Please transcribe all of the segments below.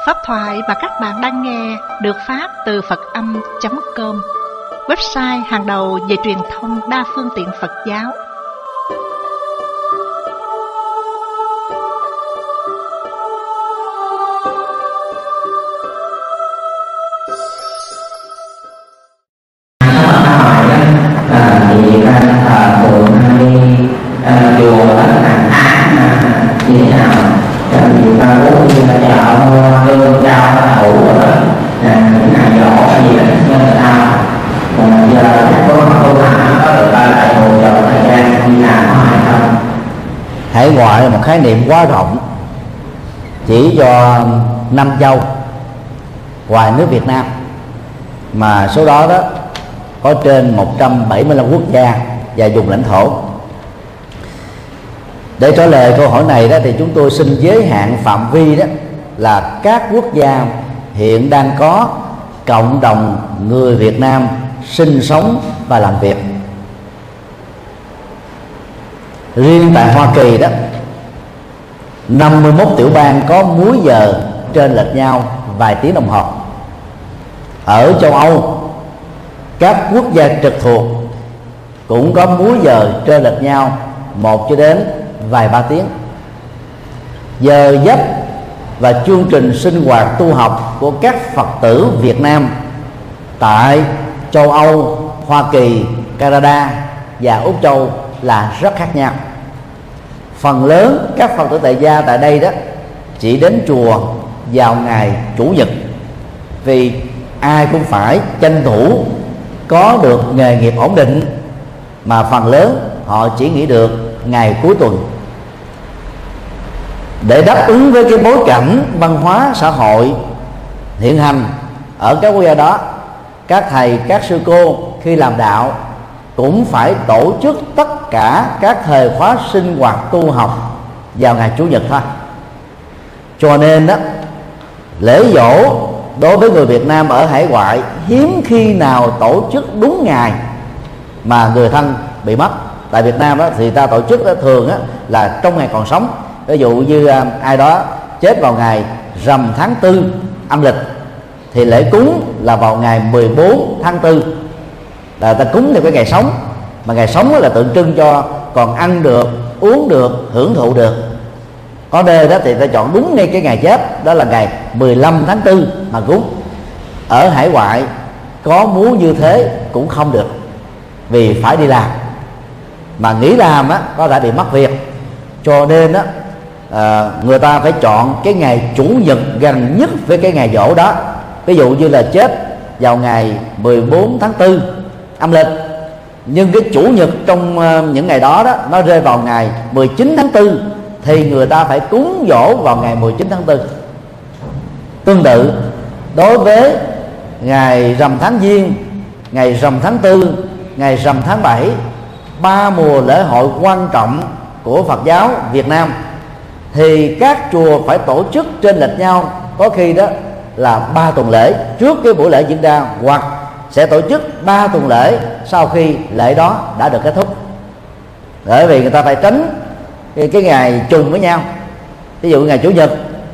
Pháp thoại mà các bạn đang nghe được phát từ Phật-âm.com, website hàng đầu về truyền thông đa phương tiện Phật giáo. Hải ngoại là một khái niệm quá rộng, chỉ do 5 châu ngoài nước Việt Nam, mà số đó có trên 175 quốc gia và vùng lãnh thổ. Để trả lời câu hỏi này thì chúng tôi xin giới hạn phạm vi là các quốc gia hiện đang có cộng đồng người Việt Nam sinh sống và làm việc. Riêng tại Hoa Kỳ 51 tiểu bang có múi giờ trên lệch nhau vài tiếng đồng hồ. Ở châu Âu, các quốc gia trực thuộc cũng có múi giờ trên lệch nhau 1 cho đến vài ba tiếng. Giờ giấc và chương trình sinh hoạt tu học của các Phật tử Việt Nam tại châu Âu, Hoa Kỳ, Canada và Úc Châu là rất khác nhau. Phần lớn các Phật tử tại gia tại đây chỉ đến chùa vào ngày Chủ nhật, vì ai cũng phải tranh thủ có được nghề nghiệp ổn định, mà phần lớn họ chỉ nghỉ được ngày cuối tuần. Để đáp ứng với cái bối cảnh văn hóa xã hội hiện hành ở các quốc gia đó, các thầy, các sư cô khi làm đạo cũng phải tổ chức tất cả các thời khóa sinh hoạt tu học vào ngày Chủ nhật thôi. Cho nên lễ dỗ đối với người Việt Nam ở hải ngoại hiếm khi nào tổ chức đúng ngày mà người thân bị mất. Tại Việt Nam thì ta tổ chức thường là trong ngày còn sống. Ví dụ như ai đó chết vào ngày rằm tháng 4 âm lịch thì lễ cúng là vào ngày 14 tháng 4, là ta cúng theo cái ngày sống, mà ngày sống là tượng trưng cho còn ăn được, uống được, hưởng thụ được. Có nơi thì ta chọn đúng ngay cái ngày chết, đó là ngày 15 tháng 4 mà cúng. Ở hải ngoại có muốn như thế cũng không được, vì phải đi làm, mà nghỉ làm có thể bị mất việc. Cho nên người ta phải chọn cái ngày Chủ nhật gần nhất với cái ngày giỗ đó. Ví dụ như là chết vào ngày 14 tháng 4 âm lịch, nhưng cái Chủ nhật trong những ngày đó nó rơi vào ngày 19 tháng 4 thì người ta phải cúng dỗ vào ngày 19 tháng 4. Tương tự đối với ngày rằm tháng Giêng, ngày rằm tháng 4, ngày rằm tháng 7, 3 mùa lễ hội quan trọng của Phật giáo Việt Nam, thì các chùa phải tổ chức trên lệch nhau, có khi là 3 tuần lễ trước cái buổi lễ diễn ra, hoặc sẽ tổ chức 3 tuần lễ sau khi lễ đó đã được kết thúc. Bởi vì người ta phải tránh cái ngày trùng với nhau. Ví dụ ngày Chủ nhật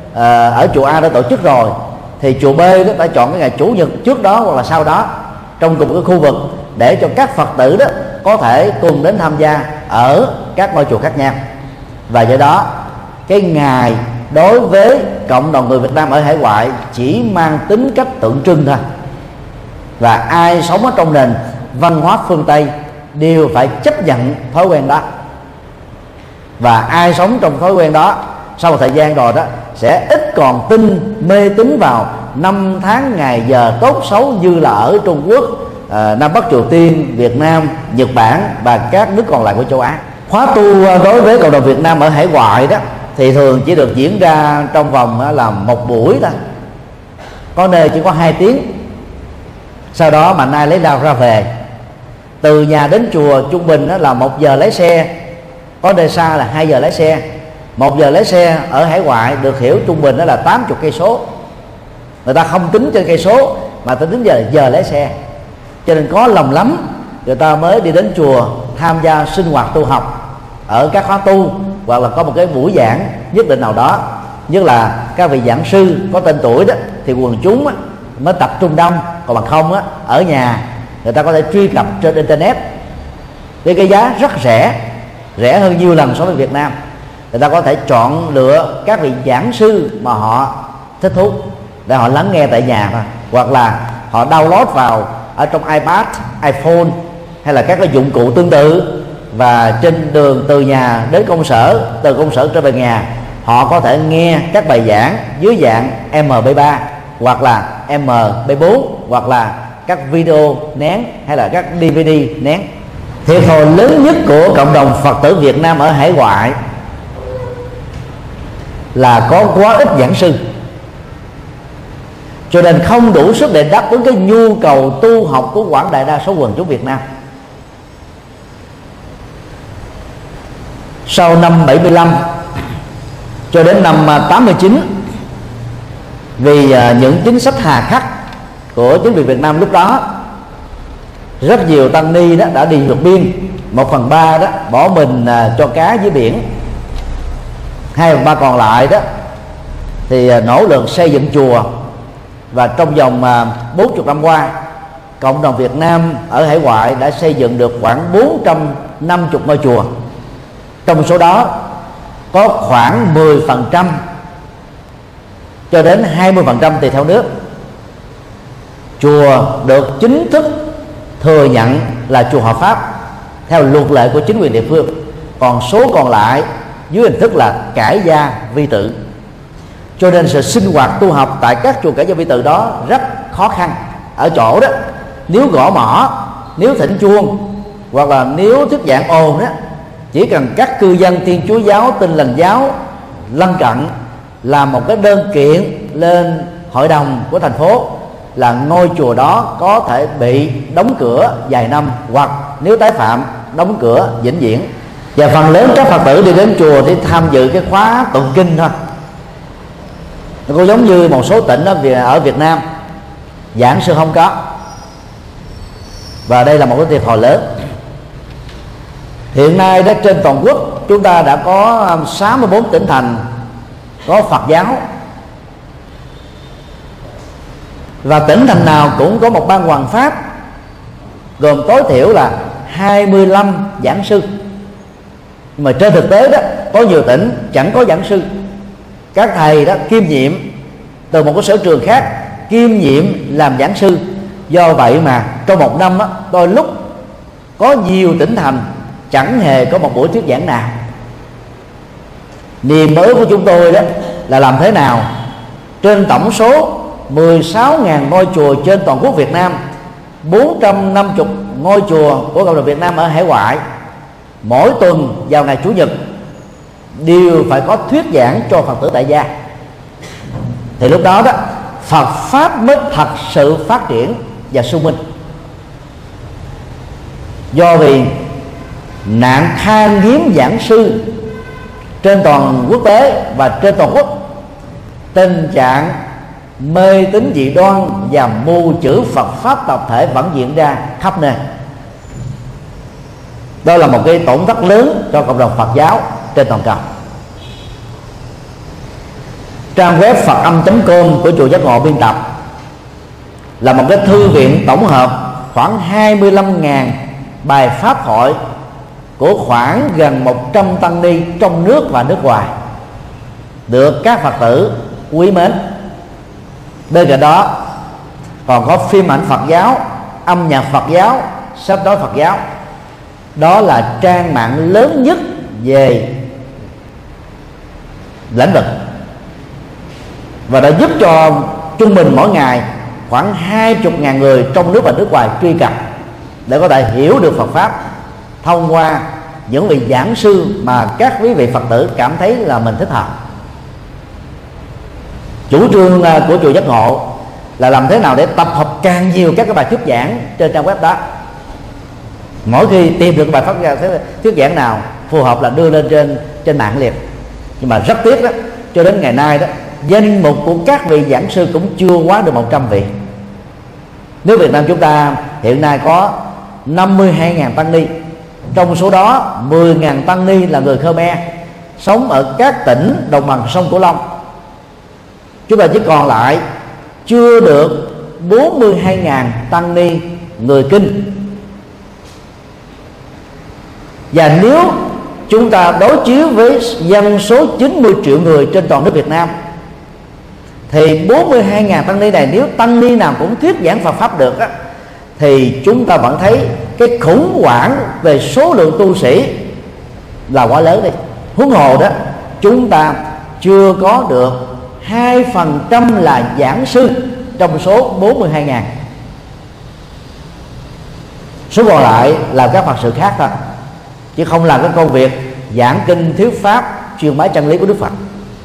ở chùa A đã tổ chức rồi, thì chùa B phải chọn cái ngày Chủ nhật trước đó hoặc là sau đó trong cùng cái khu vực, để cho các Phật tử có thể cùng đến tham gia ở các ngôi chùa khác nhau. Và do đó cái ngày đối với cộng đồng người Việt Nam ở hải ngoại chỉ mang tính cách tượng trưng thôi, và ai sống ở trong nền văn hóa phương Tây đều phải chấp nhận thói quen đó. Và ai sống trong thói quen đó sau một thời gian rồi sẽ ít còn tin, mê tín vào năm tháng ngày giờ tốt xấu như là ở Trung Quốc, Nam Bắc Triều Tiên, Việt Nam, Nhật Bản và các nước còn lại của châu Á. Khóa tu đối với cộng đồng Việt Nam ở hải ngoại thì thường chỉ được diễn ra trong vòng là 1 buổi thôi, có nơi chỉ có 2 tiếng. Sau đó mà nay lấy lao ra về. Từ nhà đến chùa trung bình là 1 giờ lái xe, có nơi xa là 2 giờ lái xe. 1 giờ lái xe ở hải ngoại được hiểu trung bình là 80 cây số. Người ta không tính trên cây số mà ta tính giờ lái xe. Cho nên có lòng lắm người ta mới đi đến chùa tham gia sinh hoạt tu học ở các khóa tu, hoặc là có một cái buổi giảng nhất định nào đó nhất là các vị giảng sư có tên tuổi đó, thì quần chúng mới tập trung đông. Còn bằng không ở nhà người ta có thể truy cập trên internet với cái giá rất rẻ hơn nhiều lần so với Việt Nam. Người ta có thể chọn lựa các vị giảng sư mà họ thích thú để họ lắng nghe tại nhà thôi, hoặc là họ download vào ở trong iPad, iPhone hay là các cái dụng cụ tương tự, và trên đường từ nhà đến công sở, từ công sở trở về nhà họ có thể nghe các bài giảng dưới dạng MP3 hoặc là MP4 hoặc là các video nén hay là các DVD nén. Thiệt thòi lớn nhất của cộng đồng Phật tử Việt Nam ở hải ngoại là có quá ít giảng sư, cho nên không đủ sức để đáp ứng cái nhu cầu tu học của quảng đại đa số quần chúng Việt Nam. Sau năm 75 cho đến năm 89, vì những chính sách hà khắc của chính quyền Việt Nam lúc đó, rất nhiều tăng ni đó đã đi vượt biên. 1/3 đó bỏ mình cho cá dưới biển, 2/3 còn lại đó thì nỗ lực xây dựng chùa. Và trong vòng 40 năm qua, cộng đồng Việt Nam ở hải ngoại đã xây dựng được khoảng 450 ngôi chùa. Trong số đó có khoảng 10% cho đến 20% tùy theo nước chùa được chính thức thừa nhận là chùa hợp pháp theo luật lệ của chính quyền địa phương. Còn số còn lại dưới hình thức là cải gia vi tự. Cho nên sự sinh hoạt tu học tại các chùa cải gia vi tự đó rất khó khăn ở chỗ đó, nếu gõ mõ, nếu thỉnh chuông hoặc là nếu thuyết giảng ồn đó, chỉ cần các cư dân Thiên Chúa giáo, Tin Lành giáo lân cận làm một cái đơn kiện lên hội đồng của thành phố là ngôi chùa đó có thể bị đóng cửa vài năm, hoặc nếu tái phạm đóng cửa vĩnh viễn. Và phần lớn các Phật tử đi đến chùa để tham dự cái khóa tụng kinh thôi. Nó cũng giống như một số tỉnh ở Việt Nam, giảng sư không có, và đây là một cái thiệt thòi lớn. Hiện nay đó trên toàn quốc chúng ta đã có 64 tỉnh thành có Phật giáo, và tỉnh thành nào cũng có một ban hoằng pháp gồm tối thiểu là 25 giảng sư. Nhưng mà trên thực tế đó có nhiều tỉnh chẳng có giảng sư, các thầy đó kiêm nhiệm từ một cái sở trường khác kiêm nhiệm làm giảng sư. Do vậy mà trong một năm đó, đôi lúc có nhiều tỉnh thành chẳng hề có một buổi thuyết giảng nào. Niềm mơ của chúng tôi đó là làm thế nào trên tổng số 16.000 ngôi chùa trên toàn quốc Việt Nam, 450 ngôi chùa của cộng đồng Việt Nam ở hải ngoại, mỗi tuần vào ngày Chủ nhật đều phải có thuyết giảng cho Phật tử tại gia. Thì lúc đó đó Phật pháp mới thật sự phát triển và sung minh. Do vì nạn khan hiếm giảng sư trên toàn quốc tế và trên toàn quốc, tình trạng mê tín dị đoan và mù chữ Phật pháp tập thể vẫn diễn ra khắp nơi. Đó là một cái tổn thất lớn cho cộng đồng Phật giáo trên toàn cầu. Trang web Phật-âm.com của chùa Giác Ngộ biên tập là một cái thư viện tổng hợp khoảng 25.000 bài pháp thoại của khoảng gần 100 tăng ni trong nước và nước ngoài, được các Phật tử quý mến. Bên cạnh đó còn có phim ảnh Phật giáo, âm nhạc Phật giáo, sách nói Phật giáo. Đó là trang mạng lớn nhất về lĩnh vực, và đã giúp cho trung bình mỗi ngày khoảng 20.000 người trong nước và nước ngoài truy cập để có thể hiểu được Phật pháp thông qua những vị giảng sư mà các quý vị Phật tử cảm thấy là mình thích hợp. Chủ trương của chùa Giác Ngộ là làm thế nào để tập hợp càng nhiều các cái bài thuyết giảng trên trang web đó. Mỗi khi tìm được bài pháp thuyết giảng nào phù hợp là đưa lên trên mạng liền. Nhưng mà rất tiếc đó, cho đến ngày nay đó, danh mục của các vị giảng sư cũng chưa quá được 100 vị. Nước Việt Nam chúng ta hiện nay có 52.000 tăng ni, trong số đó 10.000 tăng ni là người Khmer sống ở các tỉnh đồng bằng sông Cửu Long, chúng ta chỉ còn lại chưa được 42.000 tăng ni người Kinh. Và nếu chúng ta đối chiếu với dân số 90 triệu người trên toàn nước Việt Nam, thì 42.000 tăng ni này, nếu tăng ni nào cũng thuyết giảng Phật pháp được á, thì chúng ta vẫn thấy cái khủng hoảng về số lượng tu sĩ là quá lớn đi. Huống hồ đó, chúng ta chưa có được 2% là giảng sư trong số 42.000. Số còn lại là các Phật sự khác thôi, chứ không làm cái công việc giảng kinh thuyết pháp truyền bá chân lý của Đức Phật.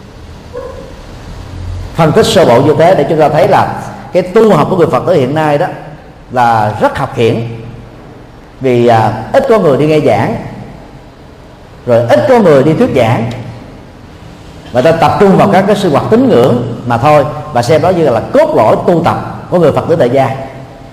Phân tích sơ bộ như thế để chúng ta thấy là cái tu học của người Phật tử hiện nay đó là rất khập khiễng, vì ít có người đi nghe giảng, rồi ít có người đi thuyết giảng, và ta tập trung vào các cái sinh hoạt tín ngưỡng mà thôi, và xem đó như là cốt lõi tu tập của người Phật tử tại gia.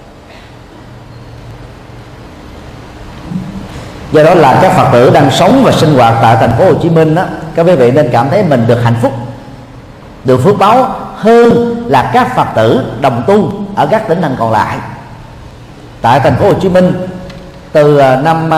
Do đó là các Phật tử đang sống và sinh hoạt tại thành phố Hồ Chí Minh đó, các quý vị nên cảm thấy mình được hạnh phúc, được phước báo hơn là các Phật tử đồng tu ở các tỉnh thành còn lại. Tại thành phố Hồ Chí Minh, từ năm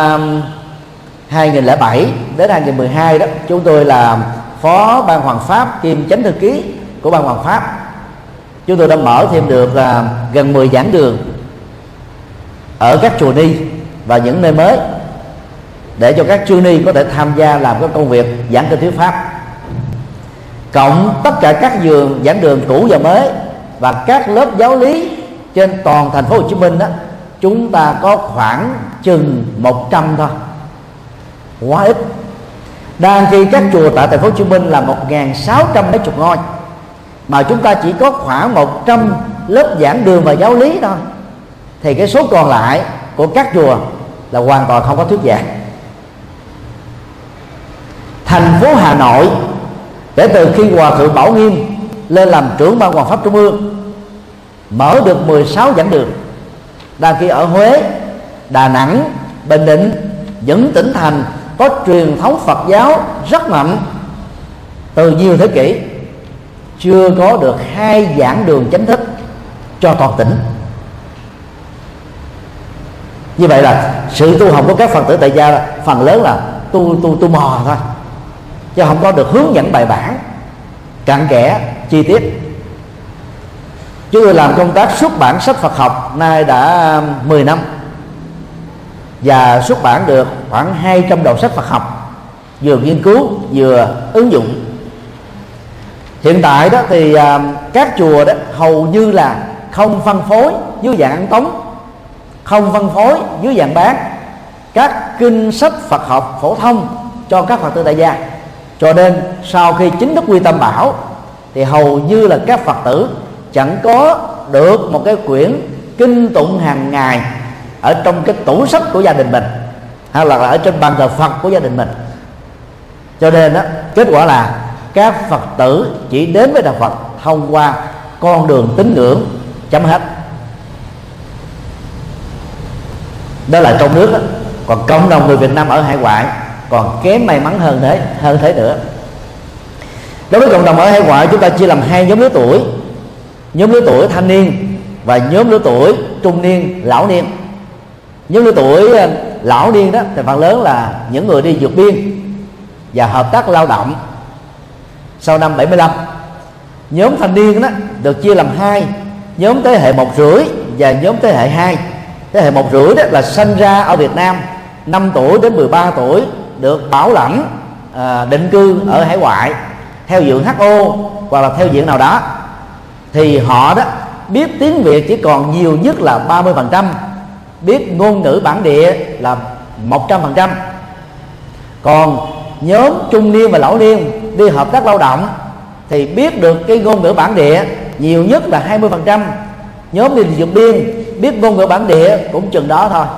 2007 đến 2012 đó, chúng tôi là phó ban Hoàng Pháp kiêm chánh thư ký của ban Hoàng Pháp. Chúng tôi đã mở thêm được gần 10 giảng đường ở các chùa ni và những nơi mới, để cho các chư ni có thể tham gia làm cái công việc giảng kinh thuyết pháp. Cộng tất cả các giảng đường cũ và mới và các lớp giáo lý trên toàn thành phố Hồ Chí Minh đó, chúng ta có khoảng chừng 100 thôi, quá ít. Đang khi các chùa tại thành phố Hồ Chí Minh là 1.600 mấy chục ngôi, mà chúng ta chỉ có khoảng 100 lớp giảng đường và giáo lý thôi, thì cái số còn lại của các chùa là hoàn toàn không có thuyết giảng. Thành phố Hà Nội, kể từ khi Hòa thượng Bảo Nghiêm lên làm trưởng ban Hoàng Pháp Trung ương, mở được 16 giảng đường. Đang khi ở Huế, Đà Nẵng, Bình Định, những tỉnh thành có truyền thống Phật giáo rất mạnh từ nhiều thế kỷ, chưa có được 2 giảng đường chính thức cho toàn tỉnh. Như vậy là sự tu học của các Phật tử tại gia phần lớn là tu mò thôi, chứ không có được hướng dẫn bài bản cặn kẽ chi tiết. Chúng tôi làm công tác xuất bản sách Phật học nay đã 10 năm, và xuất bản được khoảng 200 đầu sách Phật học, vừa nghiên cứu vừa ứng dụng. Hiện tại đó thì các chùa đó hầu như là không phân phối dưới dạng ấn tống, không phân phối dưới dạng bán các kinh sách Phật học phổ thông cho các Phật tử tại gia. Cho nên sau khi chính thức quy tâm bảo thì hầu như là các Phật tử chẳng có được một cái quyển kinh tụng hàng ngày ở trong cái tủ sách của gia đình mình, hay là ở trên bàn thờ Phật của gia đình mình. Cho nên đó, kết quả là các Phật tử chỉ đến với đạo Phật thông qua con đường tín ngưỡng, chấm hết. Đó là trong nước đó. Còn cộng đồng người Việt Nam ở hải ngoại còn kém may mắn hơn thế nữa. Đối với cộng đồng ở hải ngoại, chúng ta chia làm 2 nhóm lứa tuổi: nhóm lứa tuổi thanh niên và nhóm lứa tuổi trung niên lão niên. Nhóm lứa tuổi lão niên đó thì phần lớn là những người đi vượt biên và hợp tác lao động sau năm 75. Nhóm thanh niên đó được chia làm 2: nhóm thế hệ 1,5 và nhóm thế hệ 2. Thế hệ 1,5 đó là sinh ra ở Việt Nam 5 tuổi đến 13 tuổi, được bảo lãnh định cư ở hải ngoại theo diện HO hoặc là theo diện nào đó, thì họ đó biết tiếng Việt chỉ còn nhiều nhất là 30%, biết ngôn ngữ bản địa là 100%. Còn nhóm trung niên và lão niên đi hợp tác lao động thì biết được cái ngôn ngữ bản địa nhiều nhất là 20%. Nhóm đi vượt biên biết ngôn ngữ bản địa cũng chừng đó thôi.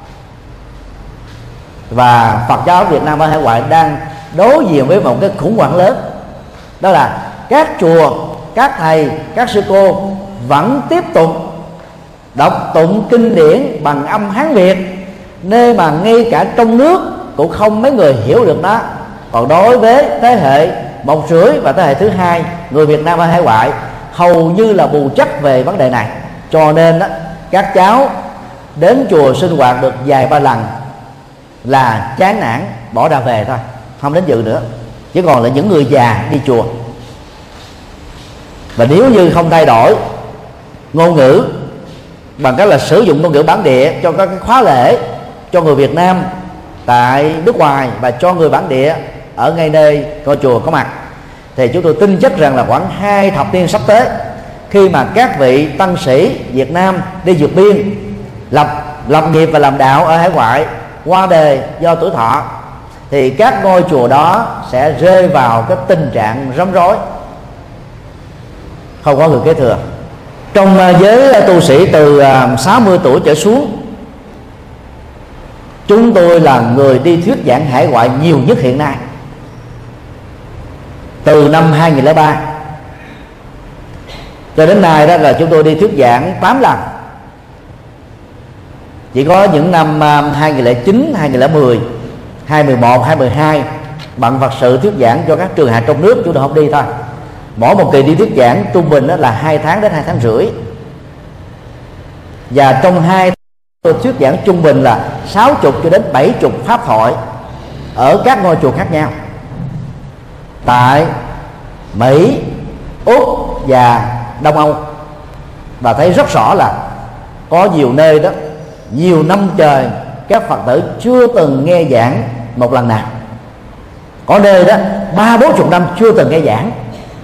Và Phật giáo Việt Nam ở hải ngoại đang đối diện với một cái khủng hoảng lớn, đó là các chùa, các thầy, các sư cô vẫn tiếp tục đọc tụng kinh điển bằng âm Hán Việt, nơi mà ngay cả trong nước cũng không mấy người hiểu được nó. Còn đối với thế hệ một rưỡi và thế hệ thứ hai người Việt Nam ở hải ngoại hầu như là bù trắc về vấn đề này, cho nên đó, các cháu đến chùa sinh hoạt được vài ba lần là chán nản bỏ ra về thôi, không đến dự nữa. Chứ còn là những người già đi chùa. Và nếu như không thay đổi ngôn ngữ bằng cách là sử dụng ngôn ngữ bản địa cho các cái khóa lễ cho người Việt Nam tại nước ngoài và cho người bản địa ở ngay nơi ngôi chùa có mặt, thì chúng tôi tin chắc rằng là khoảng 2 thập niên sắp tới, khi mà các vị tăng sĩ Việt Nam đi vượt biên lập nghiệp và làm đạo ở hải ngoại qua đời do tuổi thọ, thì các ngôi chùa đó sẽ rơi vào cái tình trạng rắm rối, không có người kế thừa. Trong giới tu sĩ từ 60 tuổi trở xuống, chúng tôi là người đi thuyết giảng hải ngoại nhiều nhất hiện nay. Từ năm 2003 cho đến nay đó là chúng tôi đi thuyết giảng 8 lần. Chỉ có những năm 2009, 2010, 2011, 2012 bận Phật sự thuyết giảng cho các trường hạ trong nước chúng tôi không đi thôi. Mỗi một kỳ đi thuyết giảng trung bình đó là 2 tháng đến 2 tháng rưỡi. Và trong 2 tháng thuyết giảng trung bình là 60 cho đến 70 pháp thoại ở các ngôi chùa khác nhau tại Mỹ, Úc và Đông Âu. Và thấy rất rõ là có nhiều nơi đó nhiều năm trời các Phật tử chưa từng nghe giảng một lần nào. Có nơi đó 30-40 năm chưa từng nghe giảng.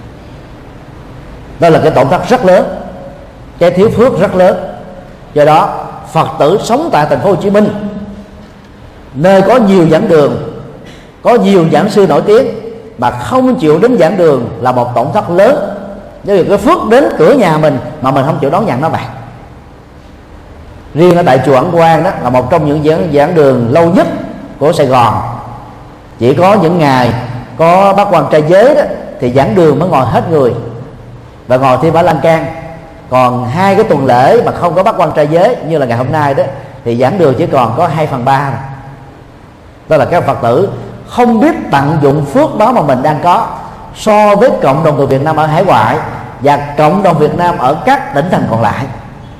Đó là cái tổn thất rất lớn, cái thiếu phước rất lớn. Do đó Phật tử sống tại thành phố Hồ Chí Minh, nơi có nhiều giảng đường, có nhiều giảng sư nổi tiếng, mà không chịu đến giảng đường là một tổn thất lớn. Nếu cái phước đến cửa nhà mình mà mình không chịu đón nhận nó vậy. Riêng ở tại chùa Ẩn Quang đó là một trong những giảng đường lâu nhất của Sài Gòn. Chỉ có những ngày có bác quan trai giới đó thì giảng đường mới ngồi hết người và ngồi thêm ở lan can. Còn 2 cái tuần lễ mà không có bác quan trai giới như là ngày hôm nay đó thì giảng đường chỉ còn có 2/3. Đó là các Phật tử không biết tận dụng phước đó mà mình đang có, so với cộng đồng người Việt Nam ở hải ngoại và cộng đồng Việt Nam ở các tỉnh thành còn lại,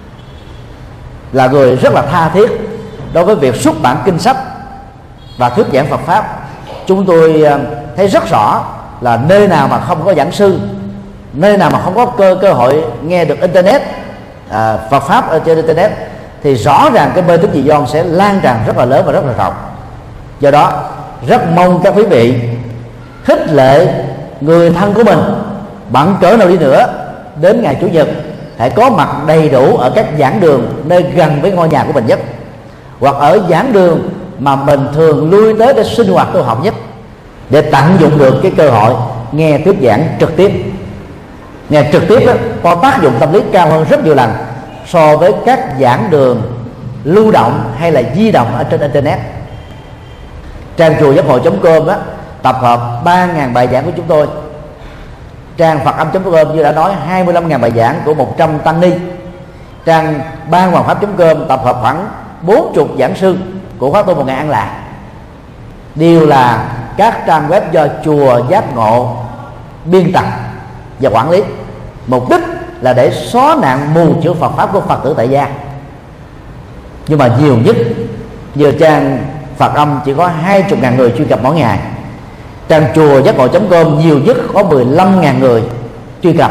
là người rất là tha thiết đối với việc xuất bản kinh sách và thuyết giảng Phật pháp. Chúng tôi thấy rất rõ là nơi nào mà không có giảng sư, nơi nào mà không có cơ hội nghe được internet, Phật pháp ở trên internet, thì rõ ràng cái mê tín dị đoan sẽ lan tràn rất là lớn và rất là rộng. Do đó rất mong các quý vị khích lệ người thân của mình bận cỡ nào đi nữa, đến ngày Chủ nhật hãy có mặt đầy đủ ở các giảng đường nơi gần với ngôi nhà của mình nhất, hoặc ở giảng đường mà mình thường lui tới để sinh hoạt tu học nhất, để tận dụng được cái cơ hội nghe thuyết giảng trực tiếp. Nghe trực tiếp đó, có tác dụng tâm lý cao hơn rất nhiều lần so với các giảng đường lưu động hay là di động ở trên internet. Trang chùa giác ngộ.com tập hợp 3.000 bài giảng của chúng tôi. Trang Phật âm.com như đã nói 25.000 bài giảng của 100 tăng ni. Trang ban hoàng pháp.com tập hợp khoảng 40 giảng sư của khóa tu 1.000 An Lạc. Đều là các trang web do chùa Giác Ngộ biên tập và quản lý. Mục đích là để xóa nạn mù chữ Phật pháp của Phật tử tại gia. Nhưng mà nhiều nhất giờ trang Phật âm chỉ có 20.000 người truy cập mỗi ngày. Trang chùa giác ngộ.com nhiều nhất có 15.000 người truy cập.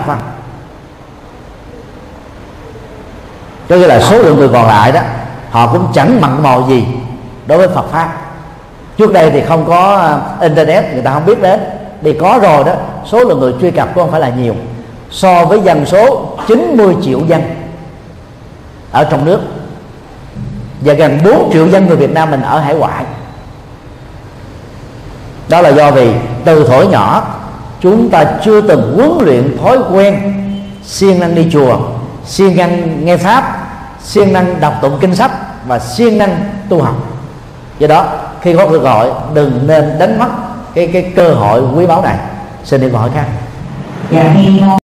Cho nên là số lượng người còn lại đó, họ cũng chẳng mặn mò gì đối với Phật pháp. Trước đây thì không có internet, người ta không biết đến. Thì có rồi đó, số lượng người truy cập cũng không phải là nhiều, so với dân số 90 triệu dân ở trong nước và gần 4 triệu dân người Việt Nam mình ở hải ngoại. Đó là do vì từ thuở nhỏ chúng ta chưa từng huấn luyện thói quen siêng năng đi chùa, siêng năng nghe pháp, siêng năng đọc tụng kinh sách và siêng năng tu học. Do đó khi có cơ hội đừng nên đánh mất cái cơ hội quý báu này. Xin đi câu hỏi khác.